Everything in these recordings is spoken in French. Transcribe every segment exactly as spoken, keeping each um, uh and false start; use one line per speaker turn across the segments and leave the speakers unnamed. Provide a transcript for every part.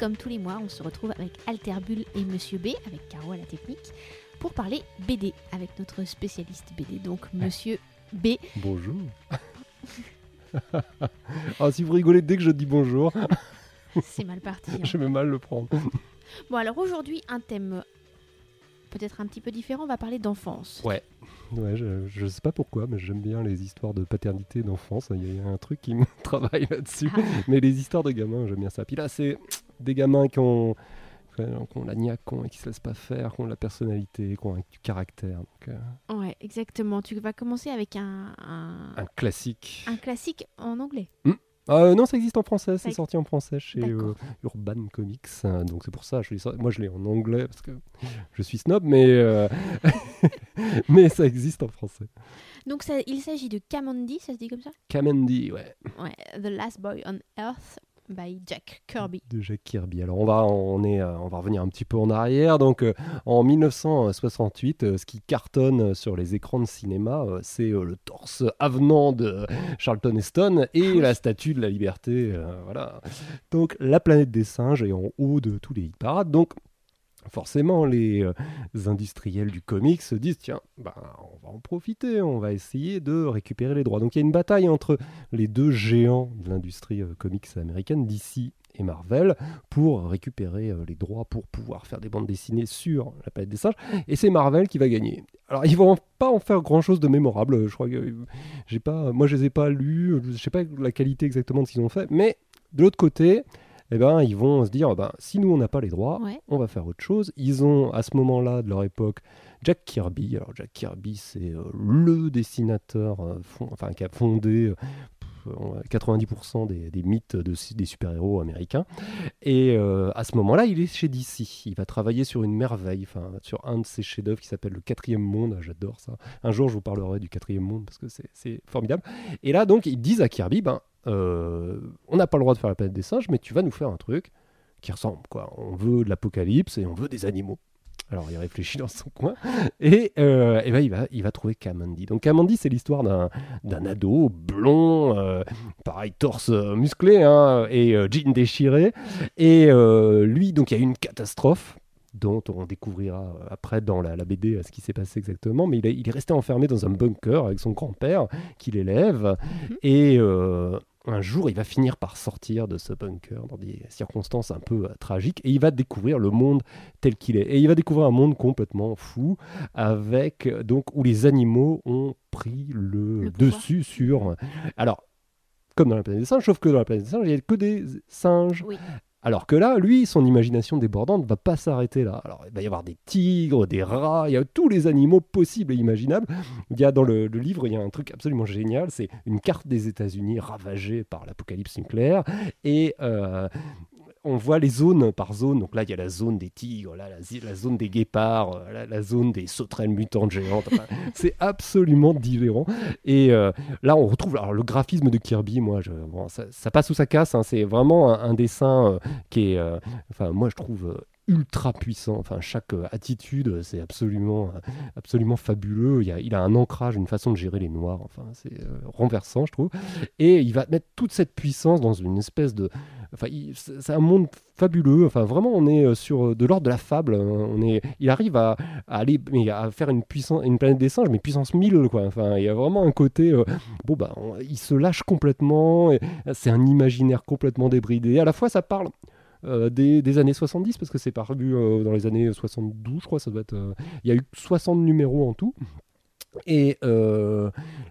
comme tous les mois, on se retrouve avec Alterbulle et Monsieur B, avec Caro à la technique, pour parler B D, avec notre spécialiste B D, donc Monsieur B.
Bonjour. Ah, si vous rigolez dès que je dis bonjour,
c'est mal parti. Hein.
Je vais mal le prendre.
Bon, alors aujourd'hui, un thème peut-être un petit peu différent, on va parler d'enfance.
Ouais, ouais je, je sais pas pourquoi, mais j'aime bien les histoires de paternité, d'enfance. Il y a un truc qui me travaille là-dessus. Ah. Mais les histoires de gamins, j'aime bien ça. Puis là, c'est des gamins qui ont, qui ont la niaque, qui, ont, qui se laissent pas faire, qui ont de la personnalité, qui ont du caractère. Donc, euh...
Ouais, exactement. Tu vas commencer avec un... Un,
un classique.
Un classique en anglais.
Mmh. Euh, non, ça existe en français, c'est sorti en français chez euh, Urban Comics, hein, donc c'est pour ça, je l'ai, moi je l'ai en anglais parce que je suis snob, mais, euh, mais ça existe en français.
Donc ça, il s'agit de Kamandi, ça se dit comme ça ?
Kamandi, ouais.
Ouais, The Last Boy on Earth by Jack Kirby.
De Jack Kirby. Alors on va, on est, euh, on va revenir un petit peu en arrière. Donc euh, en dix-neuf cent soixante-huit, euh, ce qui cartonne sur les écrans de cinéma, euh, c'est euh, le torse avenant de Charlton Heston et oui. la Statue de la Liberté. Euh, voilà. Donc la planète des singes est en haut de tous les hit parades. Donc forcément, les euh, industriels du comics se disent tiens, bah, on va en profiter, on va essayer de récupérer les droits. Donc il y a une bataille entre les deux géants de l'industrie euh, comics américaine, D C et Marvel, pour récupérer euh, les droits pour pouvoir faire des bandes dessinées sur la planète des singes. Et c'est Marvel qui va gagner. Alors ils vont pas en faire grand-chose de mémorable. Je crois que euh, j'ai pas, moi je les ai pas lus, je sais pas la qualité exactement de ce qu'ils ont fait, mais de l'autre côté. Eh ben, ils vont se dire, ben, si nous, on n'a pas les droits, ouais. on va faire autre chose. Ils ont, à ce moment-là de leur époque, Jack Kirby. Alors, Jack Kirby, c'est euh, le dessinateur euh, fond, enfin, qui a fondé euh, quatre-vingt-dix pour cent des, des mythes de, des super-héros américains. Et euh, à ce moment-là, il est chez D C. Il va travailler sur une merveille, enfin, sur un de ses chefs-d'œuvre qui s'appelle Le Quatrième Monde. J'adore ça. Un jour, je vous parlerai du Quatrième Monde parce que c'est, c'est formidable. Et là, donc, ils disent à Kirby, ben, Euh, on n'a pas le droit de faire la planète des singes, mais tu vas nous faire un truc qui ressemble, quoi. On veut de l'apocalypse et on veut des animaux. Alors il réfléchit dans son coin et, euh, et ben, il, va, il va trouver Kamandi. Donc Kamandi, c'est l'histoire d'un, d'un ado blond, euh, pareil, torse musclé hein, et euh, jean déchiré. Et euh, lui, donc il y a eu une catastrophe dont on découvrira après dans la, la B D ce qui s'est passé exactement, mais il, a, il est resté enfermé dans un bunker avec son grand-père qui l'élève, mmh. et euh, un jour il va finir par sortir de ce bunker dans des circonstances un peu euh, tragiques, et il va découvrir le monde tel qu'il est, et il va découvrir un monde complètement fou, avec, donc, où les animaux ont pris le, le dessus sur... Alors, comme dans la planète des singes, sauf que dans la planète des singes, il n'y a que des singes. Oui. Alors que là, lui, son imagination débordante ne va pas s'arrêter là. Alors, il va y avoir des tigres, des rats, il y a tous les animaux possibles et imaginables. Il y a dans le, le livre, il y a un truc absolument génial, c'est une carte des États-Unis ravagée par l'apocalypse nucléaire. Et euh, on voit les zones par zone. Donc là, il y a la zone des tigres, là, la, la zone des guépards, la, la zone des sauterelles mutantes géantes. Enfin, c'est absolument délirant. Et euh, là, on retrouve alors, le graphisme de Kirby. Moi, je, bon, ça, ça passe ou ça casse. Hein, c'est vraiment un, un dessin euh, qui est, euh, enfin, moi, je trouve... Euh, ultra puissant, enfin chaque euh, attitude c'est absolument euh, absolument fabuleux, il, y a, il a un ancrage, une façon de gérer les noirs, enfin c'est euh, renversant je trouve, et il va mettre toute cette puissance dans une espèce de, enfin il, c'est, c'est un monde fabuleux, enfin vraiment on est sur de l'ordre de la fable, hein, on est, il arrive à, à aller, mais à faire une puissance, une planète des singes mais puissance mille quoi, enfin il y a vraiment un côté, euh, bon bah on, il se lâche complètement, et c'est un imaginaire complètement débridé, à la fois ça parle Euh, des, des années soixante-dix parce que c'est paru euh, dans les années soixante-douze je crois, ça doit être, euh, il y a eu soixante numéros en tout, et euh,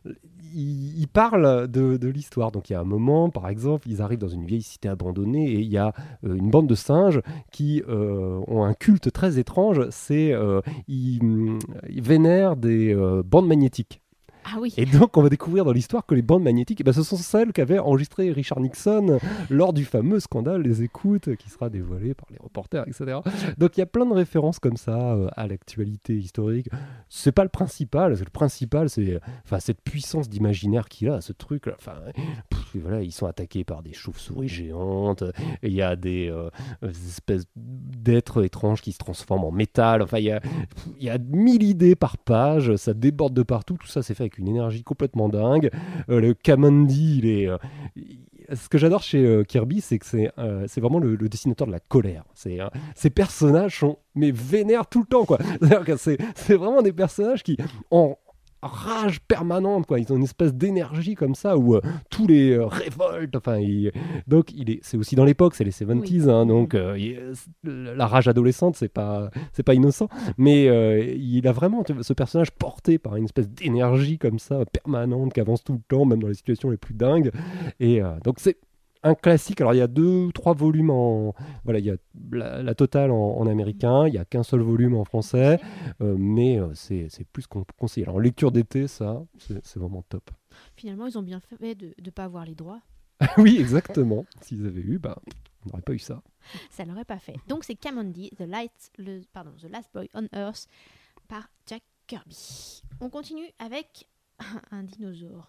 il, il parle de, de l'histoire. Donc il y a un moment par exemple ils arrivent dans une vieille cité abandonnée et il y a euh, une bande de singes qui euh, ont un culte très étrange, c'est euh, ils, ils vénèrent des euh, bandes magnétiques.
Ah oui.
Et donc, on va découvrir dans l'histoire que les bandes magnétiques, eh ben, ce sont celles qu'avait enregistré Richard Nixon lors du fameux scandale des écoutes qui sera dévoilé par les reporters, et cetera. Donc, il y a plein de références comme ça euh, à l'actualité historique. C'est pas le principal. Le principal, c'est enfin, cette puissance d'imaginaire qu'il a, ce truc. Enfin, pff, voilà, ils sont attaqués par des chauves-souris géantes. Il y a des euh, espèces d'êtres étranges qui se transforment en métal. Enfin, il y a, il y a mille idées par page. Ça déborde de partout. Tout ça, c'est fait avec une énergie complètement dingue. Euh, le Kamandi, il est, euh, ce que j'adore chez euh, Kirby, c'est que c'est, euh, c'est vraiment le, le dessinateur de la colère. C'est, euh, ces personnages sont mais vénères tout le temps, quoi. C'est-à-dire que c'est, c'est vraiment des personnages qui ont rage permanente, quoi. Ils ont une espèce d'énergie comme ça où euh, tous les euh, révoltent. Enfin, il- donc il est, c'est aussi dans l'époque, c'est les soixante-dix,
Oui.
hein, donc euh, il- la rage adolescente, c'est pas, c'est pas innocent, mais euh, il a vraiment tu vois, ce personnage porté par une espèce d'énergie comme ça permanente qui avance tout le temps, même dans les situations les plus dingues. Et euh, donc c'est un classique. Alors il y a deux ou trois volumes en voilà, il y a la, la totale en, en américain, il y a qu'un seul volume en français, euh, mais euh, c'est c'est plus qu'on conseille. Alors lecture d'été, ça, c'est c'est vraiment top.
Finalement, ils ont bien fait de ne pas avoir les droits.
Oui, exactement. S'ils avaient eu, bah, on n'aurait pas eu ça.
Ça l'aurait pas fait. Donc c'est Kamandi, The, Light, le, pardon, The Last Boy on Earth par Jack Kirby. On continue avec un dinosaure.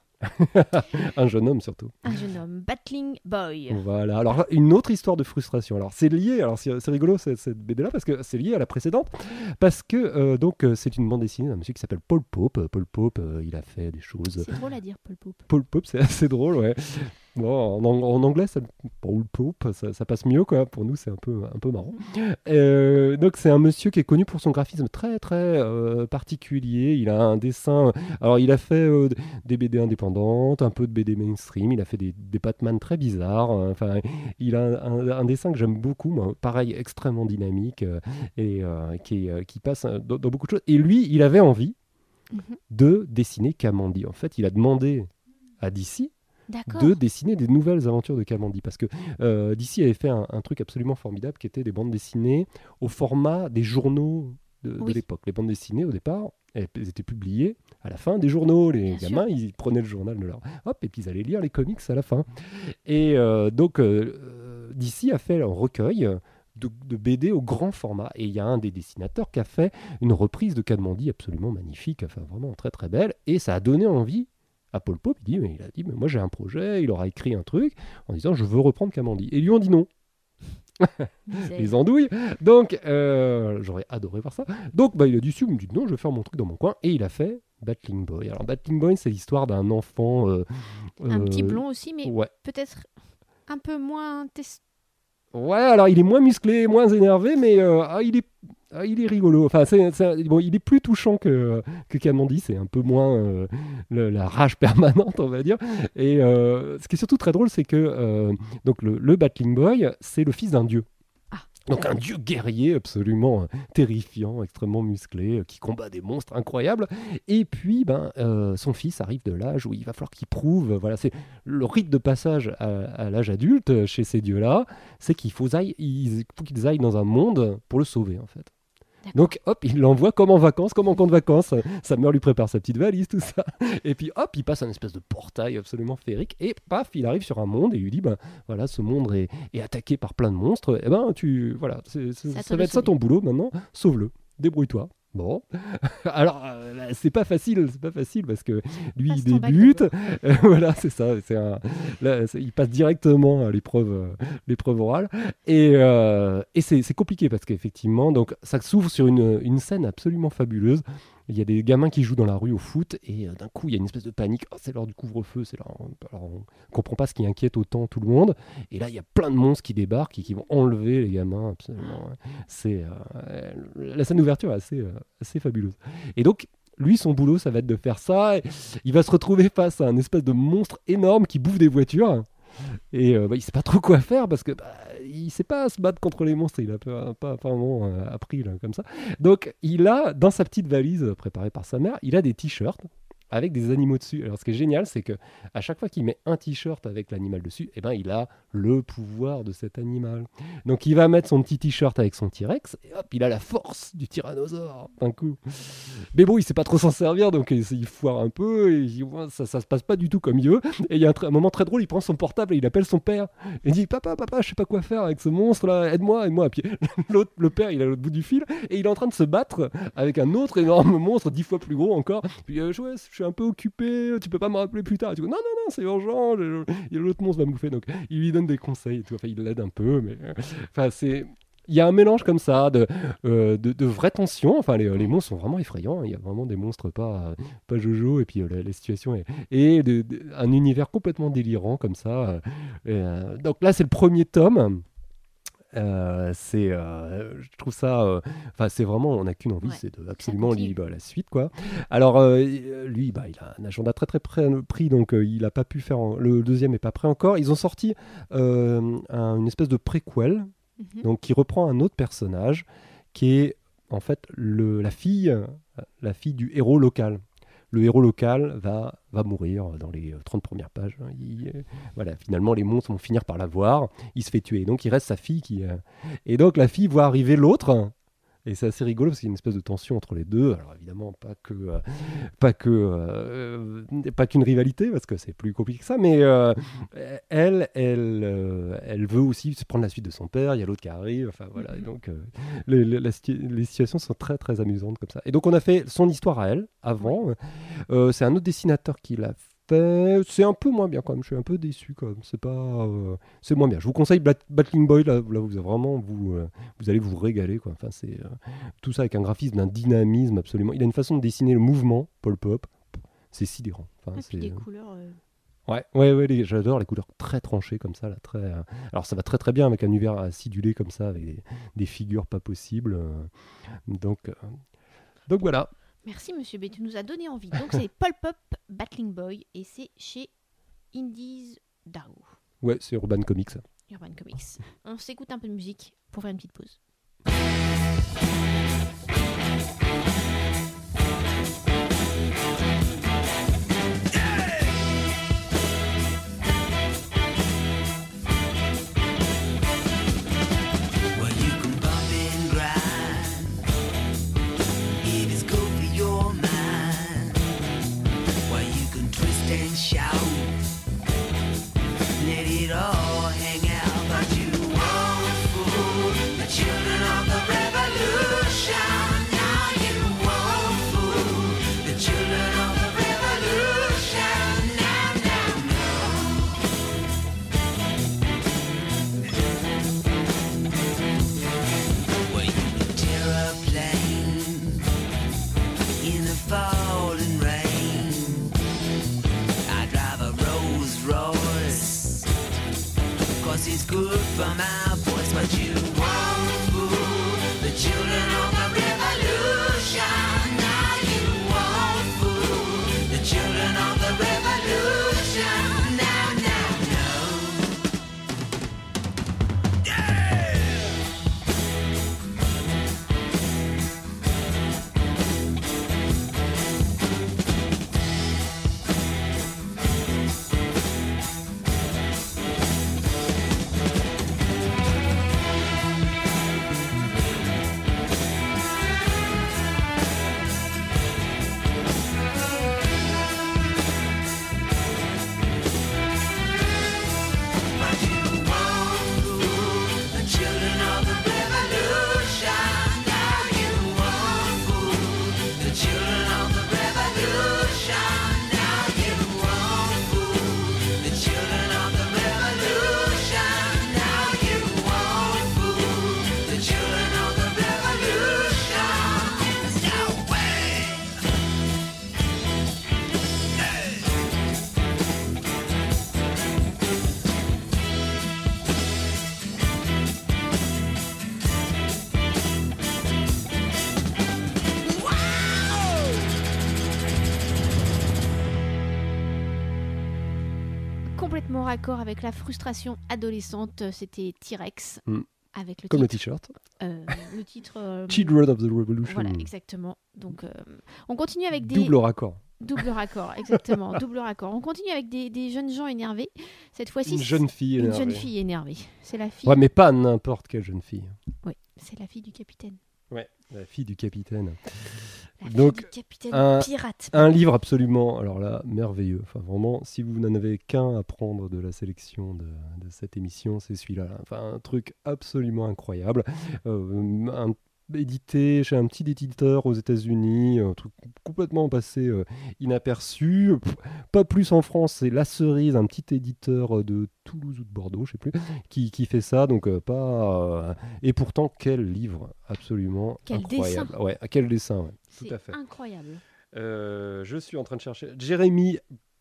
Un jeune homme surtout.
Un jeune homme, Battling Boy.
Voilà. Alors une autre histoire de frustration. Alors c'est lié. Alors c'est c'est rigolo cette, cette B D là parce que c'est lié à la précédente parce que euh, donc euh, c'est une bande dessinée d'un monsieur qui s'appelle Paul Pope. Paul Pope, euh, il a fait des choses.
C'est drôle à dire, Paul Pope.
Paul Pope, c'est assez drôle, ouais. Bon, en, ang- en anglais, ça, Paul Pope, ça, ça passe mieux, quoi. Pour nous, c'est un peu, un peu marrant. Euh, donc, c'est un monsieur qui est connu pour son graphisme très, très euh, particulier. Il a un dessin. Alors, il a fait euh, des B D indépendantes, un peu de B D mainstream. Il a fait des, des Batman très bizarres. hein. Enfin, il a un, un- un dessin que j'aime beaucoup, moi. Pareil, extrêmement dynamique euh, et euh, qui, euh, qui passe euh, dans, dans beaucoup de choses. Et lui, il avait envie
Mhm.
de dessiner Kamandi. En fait, il a demandé à D C
D'accord.
de dessiner des nouvelles aventures de Kamandi. Parce que euh, D C avait fait un, un truc absolument formidable qui était des bandes dessinées au format des journaux de, de
Oui.
l'époque. Les bandes dessinées, au départ, elles, elles étaient publiées à la fin des journaux. Les
Bien
gamins, ils prenaient le journal de leur... Hop, et puis ils allaient lire les comics à la fin. Et euh, donc, euh, euh, D C a fait un recueil de, de B D au grand format. Et il y a un des dessinateurs qui a fait une reprise de Kamandi absolument magnifique, enfin vraiment très très belle. Et ça a donné envie à Paul Pope. Il, dit, mais il a dit, mais moi j'ai un projet, il aura écrit un truc en disant, je veux reprendre Kamandi. Et ils lui ont dit non.
Disait-
Les andouilles. Donc, euh, j'aurais adoré voir ça. Donc, bah, il a dit, si vous me dites non, je vais faire mon truc dans mon coin. Et il a fait Battling Boy. Alors, Battling Boy, c'est l'histoire d'un enfant... euh,
Un
euh,
petit blond aussi, mais
Ouais.
peut-être un peu moins test...
Ouais, alors il est moins musclé, moins énervé, mais euh, ah, il, est, ah, il est rigolo. Enfin, c'est, c'est- bon, il est plus touchant que, que Kamandi, c'est un peu moins euh, le- la rage permanente, on va dire. Et euh, ce qui est surtout très drôle, c'est que euh, donc le, le Battling Boy, c'est le fils d'un dieu.
Ah.
Donc un dieu guerrier absolument euh, terrifiant, extrêmement musclé, euh, qui combat des monstres incroyables. Et puis, ben, euh, son fils arrive de l'âge où il va falloir qu'il prouve. Voilà, c'est le rite de passage à, à l'âge adulte euh, chez ces dieux-là, c'est qu'il faut, aille- il faut qu'ils aillent dans un monde pour le sauver, en fait.
D'accord.
Donc, hop, il l'envoie comme en vacances, comme en camp de vacances. Sa mère lui prépare sa petite valise, tout ça. Et puis, hop, il passe un espèce de portail absolument féerique. Et paf, il arrive sur un monde et il lui dit, ben voilà, ce monde est, est attaqué par plein de monstres. Et ben, tu, voilà, c'est- c'est-
Ça te
ça
le
va être ça
sauver.
ton boulot maintenant. Sauve-le, débrouille-toi. Bon, alors euh, là, c'est pas facile, c'est pas facile parce que lui
Passe
il
ton bac
débute,
d'abord.
Euh, voilà, c'est ça, c'est un, là, c'est- il passe directement à l'épreuve, euh, l'épreuve orale et, euh, et c'est, c'est compliqué parce qu'effectivement, donc ça s'ouvre sur une, une scène absolument fabuleuse. Il y a des gamins qui jouent dans la rue au foot et euh, d'un coup il y a une espèce de panique. Oh, c'est l'heure du couvre-feu, c'est l'heure. Alors, on comprend pas ce qui inquiète autant tout le monde. Et là il y a plein de monstres qui débarquent et qui vont enlever les gamins. Absolument. C'est euh, la scène d'ouverture est assez, euh, assez fabuleuse. Et donc lui son boulot ça va être de faire ça. Et il va se retrouver face à un espèce de monstre énorme qui bouffe des voitures. Et euh, bah, il sait pas trop quoi faire parce que bah, il sait pas se battre contre les monstres, il a pas, pas vraiment euh, appris là, comme ça. Donc il a dans sa petite valise euh, préparée par sa mère, il a des t-shirts avec des animaux dessus. Alors ce qui est génial, c'est que à chaque fois qu'il met un t-shirt avec l'animal dessus, eh ben il a le pouvoir de cet animal. Donc il va mettre son petit t-shirt avec son T-Rex et hop, il a la force du tyrannosaure d'un coup. Mais bon, il sait pas trop s'en servir, donc il il foire un peu et il- ça, ça se passe pas du tout comme il veut. Et il y a un, tr- un moment très drôle, il prend son portable et il appelle son père. Et il dit papa, papa, je sais pas quoi faire avec ce monstre là, aide-moi, aide-moi. Puis l'autre, le père, il est à l'autre bout du fil et il est en train de se battre avec un autre énorme monstre, dix fois plus gros encore. Puis euh, ouais, je suis un peu occupé, tu peux pas me rappeler plus tard. Et tu dis, non, non, non, c'est urgent, le- le- l'autre monstre va me bouffer. Donc il lui donne des conseils et tout. Enfin, il l'aide un peu, mais euh, enfin, c'est. Il y a un mélange comme ça de, euh, de, de vraies tensions. Enfin, les, les monstres sont vraiment effrayants. Il y a vraiment des monstres pas, pas jojo. Et puis, euh, la, la situation est. Et de, de, un univers complètement délirant comme ça. Euh, donc là, c'est le premier tome. Euh, c'est, euh, je trouve ça, enfin euh, c'est vraiment, on n'a qu'une envie,
Ouais,
c'est de
ça
absolument
continue.
lire bah, la suite quoi. Alors euh, lui, bah, il a un agenda très très près- pris, donc euh, il a pas pu faire, en- le deuxième est pas prêt encore. Ils ont sorti euh, un- une espèce de préquel,
Mhm.
donc qui reprend un autre personnage, qui est en fait le, la fille, euh, la fille du héros local. Le héros local va, va mourir dans les euh, trente premières pages. hein. Il, euh, voilà, finalement, les monstres vont finir par la voir. Il se fait tuer. Donc, il reste sa fille qui. euh, Et donc, la fille voit arriver l'autre. Et c'est assez rigolo parce qu'il y a une espèce de tension entre les deux. Alors, évidemment, pas que, euh, pas que, euh, pas qu'une rivalité parce que c'est plus compliqué que ça. Mais euh, elle, elle, euh, elle veut aussi se prendre la suite de son père. Il y a l'autre qui arrive. Enfin, voilà. Et
Mhm.
donc, euh, les, les- la situ- les situations sont très, très amusantes comme ça. Et donc, on a fait son histoire à elle avant. Euh, c'est un autre dessinateur qui l'a fait. C'est un peu moins bien quand même. Je suis un peu déçu quand même. C'est pas, euh, c'est moins bien. Je vous conseille Bat- Battling Boy. Là, là, vous avez vraiment, vous, euh, vous allez vous régaler quoi. Enfin, c'est euh, tout ça avec un graphisme, un dynamisme absolument. Il a une façon de dessiner le mouvement, Paul Pop. C'est sidérant. Enfin,
Et puis
c'est
des
euh,
couleurs. euh,
ouais, ouais, ouais. les- j'adore les couleurs très tranchées comme ça là. Très. euh, Alors, ça va très très bien avec un univers acidulé comme ça, avec des, des figures pas possibles. euh, Donc, euh, donc voilà.
Merci Monsieur B, tu nous as donné envie. Donc c'est Pulp Up Battling Boy et c'est chez Indies D A O,
Ouais, c'est Urban Comics.
Urban Comics. On s'écoute un peu de musique pour faire une petite pause.
Well, you can bump and grind if it's good for your mind. Well, you can twist and shout, let it all hang out, but you won't fool the children of the revolution. Now you won't fool the children of the revolution. Now, now, well, you can tear a plane in the falling rain. I drive a Rolls Royce, cause it's good for my voice, but you won't fool the children of the revolution. Now you won't fool the children of the revolution. Now, now, no. Yeah! But you won't fool the children of the revolution. Now you won't fool the children of the revolution. Now you won't fool the children of the revolution. Now you won't fool the children of the revolution. No way. Hey.
Complètement raccord avec la frustration adolescente, c'était T-Rex
Mm.
avec le
Comme le
titre.
t-shirt.
euh, le titre. euh,
Children of the Revolution.
Voilà, exactement. Donc, euh, on continue avec des
Double raccord.
double raccord, exactement, double raccord. On continue avec des, des jeunes gens énervés. Cette fois-ci,
Une jeune fille
une
énervée.
jeune fille énervée. C'est la fille.
Ouais, mais pas n'importe quelle jeune fille.
Oui, c'est la fille du capitaine.
Ouais, la fille du capitaine.
La
Donc,
fille du capitaine
un-
pirate.
Un livre absolument, alors là, merveilleux. Enfin, vraiment, si vous n'en avez qu'un à prendre de la sélection de, de cette émission, c'est celui-là. Enfin, un truc absolument incroyable. Euh, un édité chez un petit éditeur aux États-Unis, un truc complètement passé euh, inaperçu. Pff, pas plus en France, c'est La Cerise, un petit éditeur de Toulouse ou de Bordeaux, je sais plus, qui, qui fait ça. Donc euh, pas. euh, Et pourtant, quel livre absolument
Quel
incroyable.
dessin.
Ouais, quel dessin, ouais, tout
C'est
à fait.
incroyable.
Euh, je suis en train de chercher Jérémy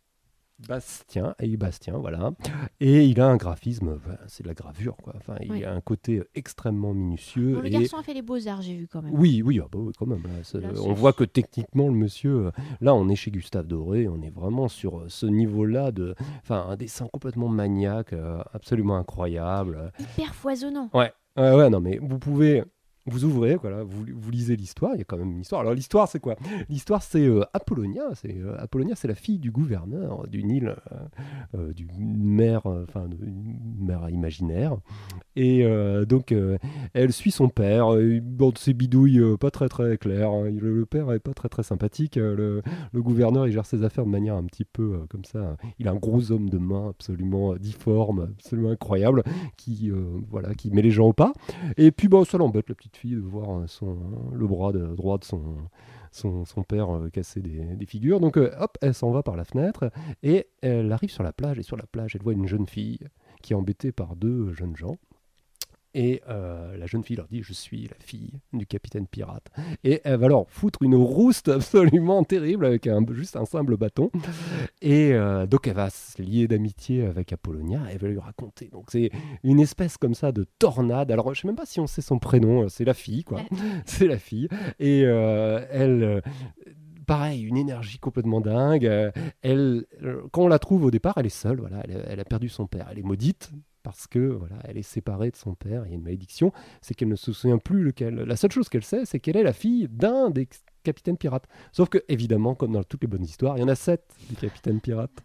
Bastien, et Bastien, voilà. Et il a un graphisme, enfin, c'est de la gravure, quoi. Enfin, il
Oui.
a un côté extrêmement minutieux.
Bon, le
et...
garçon a fait les beaux-arts, j'ai vu quand même.
Oui, oui, ah bah oui, quand même. Là, c'est-
Là,
on
c'est-
voit que techniquement, le monsieur, euh, là, on est chez Gustave Doré, on est vraiment sur euh, ce niveau-là de, enfin, un dessin complètement maniaque, euh, absolument incroyable.
Hyper foisonnant.
Ouais, ouais, ouais, non, mais vous pouvez. Vous ouvrez, voilà, vous, vous lisez l'histoire, il y a quand même une histoire. Alors l'histoire, c'est quoi? L'histoire, c'est euh, Apollonia. C'est, euh, Apollonia, c'est la fille du gouverneur d'une île, euh, euh, d'une mère, euh, enfin, une mère imaginaire. Et euh, donc, euh, elle suit son père. Euh, bon, de ses bidouilles euh, pas très très claires. Hein. Le, le père est pas très très sympathique. Euh, le, le gouverneur, il gère ses affaires de manière un petit peu euh, comme ça. Il a un gros homme de main absolument euh, difforme, absolument incroyable, qui, euh, voilà, qui met les gens au pas. Et puis, bon, ça l'embête, la petite fille, de voir euh, son, le bras de, droit de son, son, son père euh, casser des, des figures. Donc, euh, hop, elle s'en va par la fenêtre et elle arrive sur la plage. Et sur la plage, elle voit une jeune fille qui est embêtée par deux jeunes gens. Et euh, la jeune fille leur dit « Je suis la fille du capitaine pirate ». Et elle va leur foutre une rouste absolument terrible avec un, juste un simple bâton. Et euh, donc elle va se lier d'amitié avec Apollonia et elle va lui raconter. Donc c'est une espèce comme ça de tornade. Alors je sais même pas si on sait son prénom, c'est la fille quoi. C'est la fille. Et euh, elle... euh, Pareil, une énergie complètement dingue. Euh, Elle, euh, quand on la trouve au départ, elle est seule. Voilà, elle, elle a perdu son père. Elle est maudite parce que voilà, elle est séparée de son père. Il y a une malédiction. C'est qu'elle ne se souvient plus lequel. La seule chose qu'elle sait, c'est qu'elle est la fille d'un des capitaines pirates. Sauf que, évidemment, comme dans toutes les bonnes histoires, il y en a sept des capitaines pirates.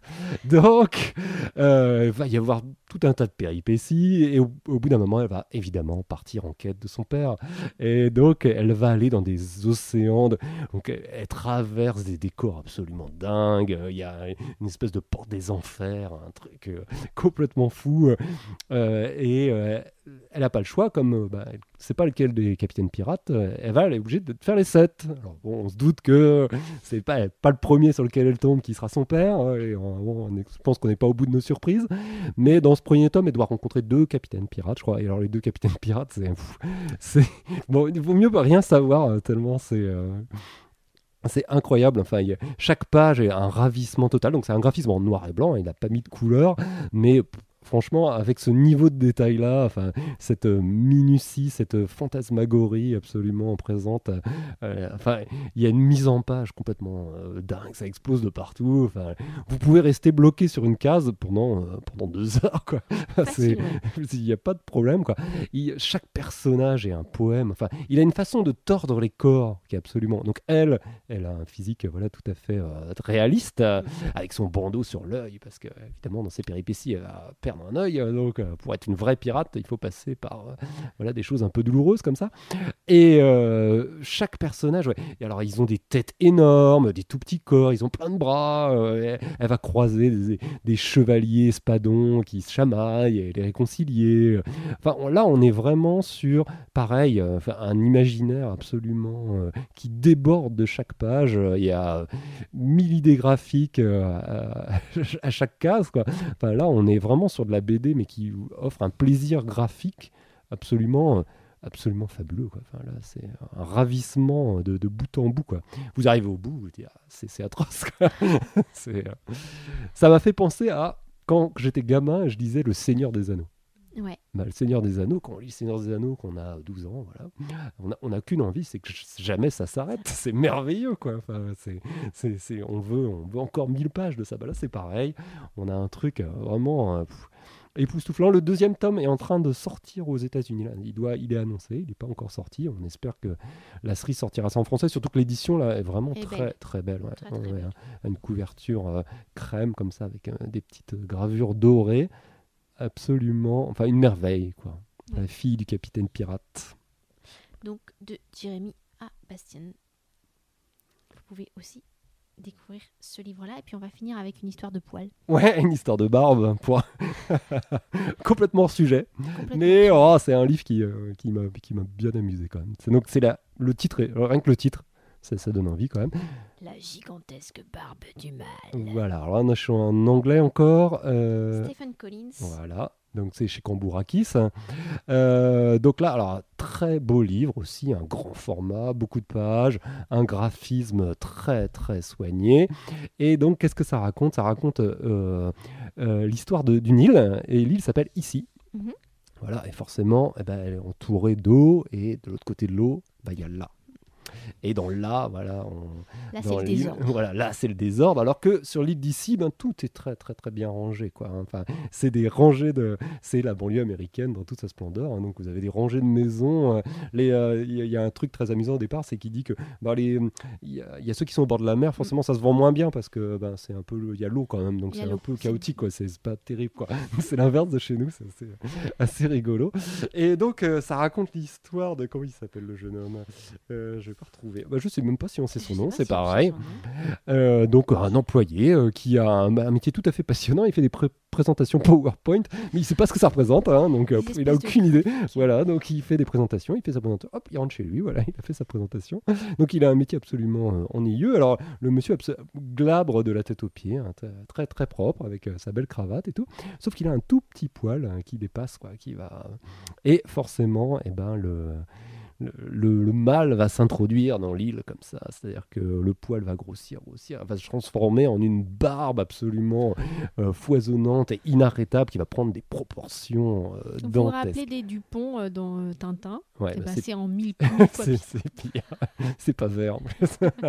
Donc, euh, il va y avoir tout un tas de péripéties. Et au, au bout d'un moment, elle va évidemment partir en quête de son père. Et donc, elle va aller dans des océans. De... Donc, elle, elle traverse des décors absolument dingues. Il y a une espèce de porte des enfers, un truc euh, complètement fou. Euh, et euh, elle n'a pas le choix, comme euh, bah, elle ne sait pas lequel des capitaines pirates, euh, elle va elle est obligée de faire les sept. Alors, bon, on se doute que c'est pas, pas le premier sur lequel elle tombe qui sera son père. Euh, et on, bon, on est, je pense qu'on n'est pas au bout de nos surprises. Mais dans ce premier tome, elle doit rencontrer deux capitaines pirates, je crois. Et alors, les deux capitaines pirates, c'est. Pff, c'est bon, il vaut mieux pas rien savoir, euh, tellement c'est. Euh... C'est incroyable, enfin, il y a, chaque page est un ravissement total, donc c'est un graphisme en noir et blanc, il n'a pas mis de couleur, mais pff, franchement, avec ce niveau de détail-là, enfin, cette euh, minutie, cette euh, fantasmagorie absolument présente, euh, euh, enfin, il y a une mise en page complètement euh, dingue, ça explose de partout, enfin, vous pouvez rester bloqué sur une case pendant, euh, pendant deux heures, quoi.
Facile,
Il n'y a pas de problème, quoi. Il, chaque personnage est un poème, enfin, il a une façon de tordre les corps qui est absolument... Donc elle, elle a un physique voilà, tout à fait euh, réaliste, euh, avec son bandeau sur l'œil, parce que évidemment dans ses péripéties, elle va perdre un œil, euh, donc euh, pour être une vraie pirate, il faut passer par euh, voilà, des choses un peu douloureuses comme ça. Et euh, chaque personnage, ouais. Et alors ils ont des têtes énormes, des tout petits corps, ils ont plein de bras, euh, elle, elle va croiser des, des chevaliers espadons qui se chamaillent et les réconcilier. Enfin on, là on est vraiment sur, pareil, euh, un imaginaire absolument euh, qui déborde de chaque page. Il y a mille idées graphiques euh, à, à chaque case, quoi. Enfin, là, on est vraiment sur de la B D, mais qui offre un plaisir graphique absolument, absolument fabuleux, quoi. Enfin, là, c'est un ravissement de, de bout en bout, quoi. Vous arrivez au bout, vous dites, ah, c'est, c'est atroce, quoi. c'est, euh... Ça m'a fait penser à quand j'étais gamin, je lisais Le Seigneur des Anneaux.
Ouais.
Bah, le Seigneur des Anneaux, quand on lit Le Seigneur des Anneaux, qu'on a douze ans, voilà, on n'a on a qu'une envie, c'est que jamais ça s'arrête. C'est merveilleux, quoi. Enfin, c'est, c'est, c'est, on, veut, on veut encore mille pages de ça. Bah, là, c'est pareil. On a un truc euh, vraiment euh, pff, époustouflant. Le deuxième tome est en train de sortir aux États-Unis. Là. Il, doit, il est annoncé, il n'est pas encore sorti. On espère que la cerise sortira ça en français, surtout que l'édition là, est vraiment
Et
très,
belle.
très belle. Ouais.
Très, très
Ouais,
belle.
hein. Une couverture euh, crème, comme ça, avec euh, des petites gravures dorées. Absolument, enfin une merveille, quoi.
Ouais.
La fille du capitaine pirate.
Donc de Jérémy à Bastien. Vous pouvez aussi découvrir ce livre-là. Et puis on va finir avec une histoire de poils.
Ouais, une histoire de barbe, pour... complètement hors sujet.
Complètement.
Mais oh, c'est un livre qui, euh, qui, m'a, qui m'a bien amusé quand même. C'est, donc, c'est la, le titre, est- rien que le titre, ça, ça donne envie quand même.
La gigantesque barbe du mal.
Voilà, alors là, je suis en anglais encore. euh,
Stephen Collins.
Voilà, donc c'est chez Cambourakis. Euh, donc là, alors, très beau livre aussi, un grand format, beaucoup de pages, un graphisme très très soigné. Et donc, qu'est-ce que ça raconte? Ça raconte euh, euh, l'histoire de- d'une île, et l'île s'appelle Ici.
Mhm.
Voilà, et forcément, eh ben, elle est entourée d'eau, et de l'autre côté de l'eau, bah, il y a là. Et dans là, voilà, on,
Là, c'est
dans
le
l'île-
désordre.
Voilà, là c'est le désordre. Alors que sur l'île d'ici, ben, tout est très très très bien rangé, quoi. hein. Enfin, c'est des rangées de, c'est la banlieue américaine dans toute sa splendeur. hein. Donc vous avez des rangées de maisons. euh, les, euh, Il y, a- il y a un truc très amusant au départ, c'est qu'il dit que ben, les, il y, a- il y a ceux qui sont au bord de la mer. Forcément, ça se vend moins bien parce que ben, c'est un peu, le- il y a l'eau quand même, donc
Il y a
c'est un
l'eau,
peu
c'est-
chaotique, quoi. C'est, c'est pas terrible, quoi. C'est l'inverse de chez nous, c'est assez, assez rigolo. Et donc euh, ça raconte l'histoire de comment il s'appelle le jeune homme. Euh, je vais pas retrouver. Bah, je sais même pas si on sait
Je
son
sais
nom,
pas
c'est
si on sait
pareil.
son nom.
Euh, donc un employé euh, qui a un, un métier tout à fait passionnant. Il fait des pré- présentations PowerPoint, mais il sait pas ce que ça représente, hein, donc euh,
Des
il a
espèces de
aucune idée.
trucs.
Voilà, donc il fait des présentations, il fait sa présentation, hop, il rentre chez lui, voilà, il a fait sa présentation. Donc il a un métier absolument euh, ennuyeux. Alors le monsieur abso- glabre de la tête aux pieds, hein, t- très très propre avec euh, sa belle cravate et tout. Sauf qu'il a un tout petit poil hein, qui dépasse, quoi, qui va. Et forcément, eh ben le le, le- le mal va s'introduire dans l'île comme ça, c'est-à-dire que le poil va grossir, grossir, va se transformer en une barbe absolument euh, foisonnante et inarrêtable qui va prendre des proportions euh,
Vous vous
dantesques.
rappelez des Dupont euh, dans euh, Tintin?
Ouais,
Eh
bah,
ben,
c'est,
c'est en mille, mille fois
c'est,
pire.
c'est pire, c'est pas vert en plus.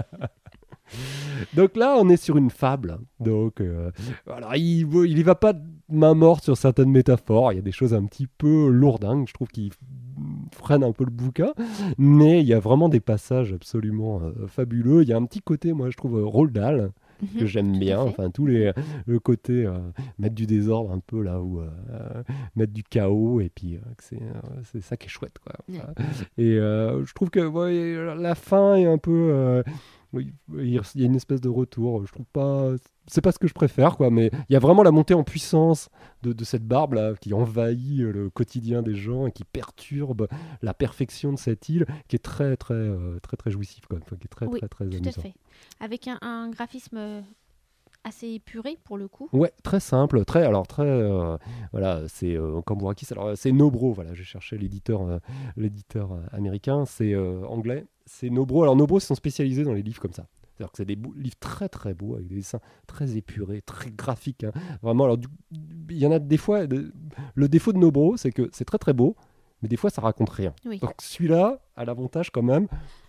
Donc là, on est sur une fable. Donc, euh, alors, il, il y va pas de main morte sur certaines métaphores. Il y a des choses un petit peu lourdingues, je trouve, qui freinent un peu le bouquin. Mais il y a vraiment des passages absolument euh, fabuleux. Il y a un petit côté, moi, je trouve, euh, Roald Dahl, que
Mhm,
j'aime
tout à
bien.
fait.
Enfin, tous les, le côté euh, mettre du désordre un peu là où euh, euh, mettre du chaos, et puis euh, que c'est, euh, c'est ça qui est chouette, quoi.
Ouais.
Voilà. Et euh, je trouve que ouais, la fin est un peu. euh, oui, il y a une espèce de retour. Je trouve pas. C'est pas ce que je préfère, quoi. Mais il y a vraiment la montée en puissance de, de cette barbe là qui envahit euh, le quotidien des gens et qui perturbe la perfection de cette île, qui est très très euh, très très jouissif, quoi. Enfin, qui est très
Oui,
très très
Tout à
amusant.
fait. Avec un, un graphisme euh, assez épuré pour le coup.
Ouais, très simple, très alors très euh, voilà, c'est euh, Cambourakis. Alors euh, c'est Nobro, voilà, j'ai cherché l'éditeur euh, l'éditeur euh, américain, c'est euh, anglais, c'est Nobro. Alors Nobro, ils sont spécialisés dans les livres comme ça. C'est-à-dire que c'est des bou- livres très très beaux avec des dessins très épurés, très graphiques, hein. Vraiment, alors du- il y en a des fois de- le défaut de Nobro, c'est que c'est très très beau, mais des fois ça raconte rien.
Oui.
Donc celui-là a l'avantage quand même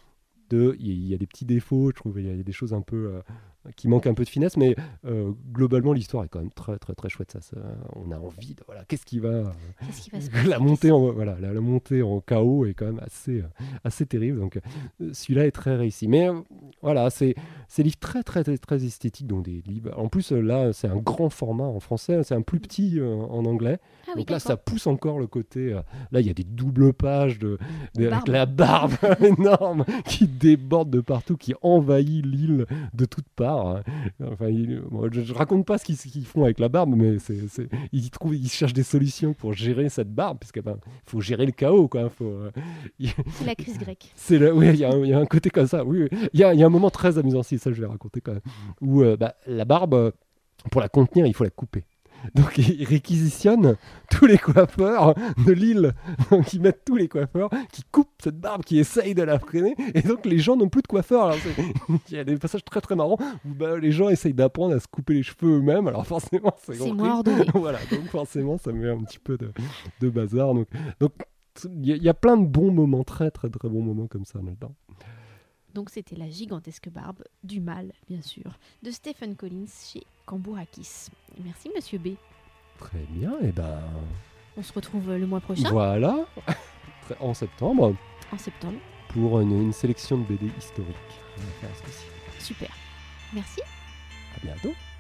de il y, a- il y a des petits défauts, je trouve, il y, a il y a des choses un peu euh, qui manquent un peu de finesse, mais euh, globalement l'histoire est quand même très très très chouette. Ça, ça, on a envie de voilà, qu'est-ce qui va euh,
Qu'est-ce qui va se passer?
la montée en voilà, la, la montée en chaos est quand même assez euh, assez terrible. Donc euh, celui-là est très réussi. Mais euh, voilà, c'est c'est des livres très très très très esthétiques, donc des livres. En plus euh, là, c'est un grand format en français, c'est un plus petit euh, en anglais.
Ah oui,
Donc là, ça
d'accord.
pousse encore le côté. euh, là, il y a des doubles pages de, de- avec
Barbe.
la barbe énorme qui déborde de partout, qui envahit l'île de toutes parts. hein. Enfin, il- bon, je, je raconte pas ce qu'ils, ce qu'ils font avec la barbe, mais c'est, c'est- ils trouvent, ils cherchent des solutions pour gérer cette barbe, puisqu'il ben, faut gérer le chaos, quoi. Faut, euh, il-
C'est la crise grecque.
c'est le, oui, il y, a un- il y a un côté comme ça. Oui, oui. Il y a, il y a un moment très amusant, si ça je vais raconter quand même, où euh, bah, la barbe, euh, pour la contenir, il faut la couper. Donc ils réquisitionnent tous les coiffeurs de l'île. Donc ils mettent tous les coiffeurs qui coupent cette barbe, qui essayent de la freiner. Et donc les gens n'ont plus de coiffeur. Alors, c'est- il y a des passages très très marrants où bah, les gens essayent d'apprendre à se couper les cheveux eux-mêmes. Alors forcément c'est,
C'est
horrible.
moins ordonné.
Voilà, donc forcément ça met un petit peu de, de bazar. Donc donc il y, a- il y a plein de bons moments, très très très bons moments comme ça là-dedans.
Donc c'était La gigantesque barbe du mal, bien sûr, de Stephen Collins chez Cambourakis. Merci Monsieur B.
Très bien, et ben
On se retrouve le mois prochain,
voilà, Très- en septembre,
en septembre.
pour une, une sélection de B D historiques. On va faire un spécial.
Super. Merci.
À bientôt.